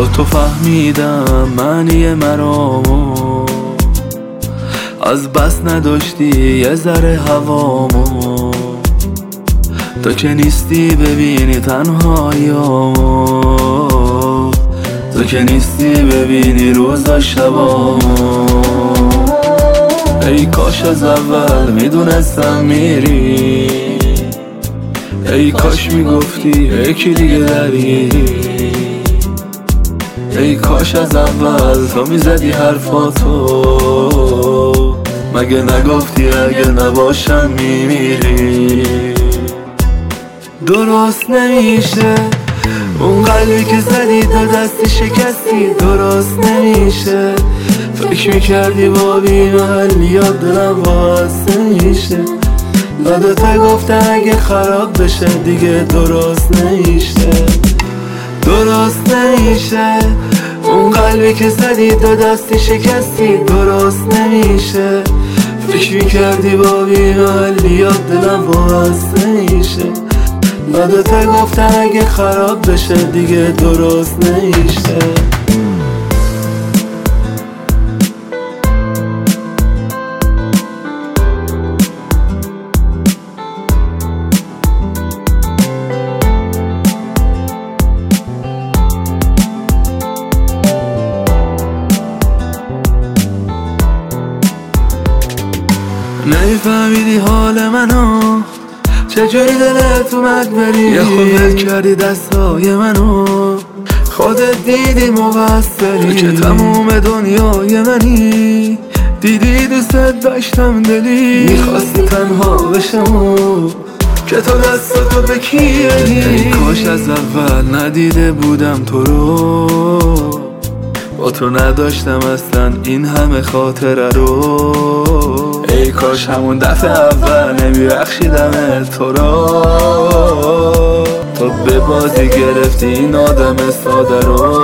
با تو فهمیدم معنی مرامو، از بس نداشتی یه ذره هوامو. تو که نیستی ببینی تنهاییامو، تو که نیستی ببینی روزا شبامو. ای کاش از اول میدونستم میری، ای کاش میگفتی یکی دیگه درگیری. ای کاش از اول تو میزدی حرفاتو، مگه نگفتی اگه نباشم میمیری. درست نمیشه اون قلبی که زدی تا دستی شکستی، درست نمیشه فکر میکردی با بی‌محلیات دلم باعث نمیشه. یادت گفتن اگه خراب بشه دیگه درست نمیشه. درست نمیشه اون قلبی که زدی تا دستی شکستی، درست نمیشه فکر میکردی با بی‌محلیات دلم باعث نمیشه. یادت گفتن اگه خراب بشه دیگه درست نمیشه. نمیفهمیدی حال منو، چجوری دلت اومد بری، یه خود ول کردی دستای منو. خودت دیدی مقصری که تموم دنیای منی، دیدی دوستت داشتم دلی، میخواستی تنها بشم که تو دستاتو بکیری. ای کاش از اول ندیده بودم تو رو، با تو نداشتم اصلا این همه خاطره رو. ای کاش همون دفعه اول نمیبخشیدم تو رو، تو به بازی گرفتی این آدم ساده رو.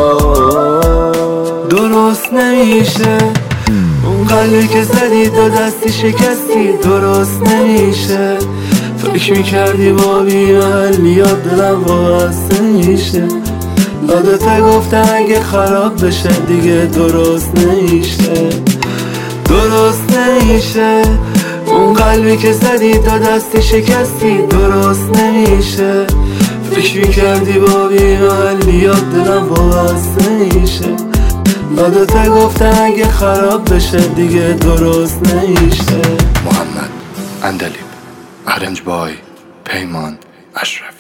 درست نمیشه اون قلبی که زدی تا دستی شکستی، درست نمیشه فکر میکردی با بی‌محلیات دلم باعث نمیشه. یادت گفتن اگه خراب بشه دیگه درست نمیشه. درست نمیشه اون قلبی که زدی تا دستی شکستی، درست نمیشه فکر میکردی با بی‌محلیات دلم باعث نمیشه. یادت گفتن اگه خراب بشه دیگه درست نمیشه. محمد اندلیب، ارنج بای پیمان اشرف.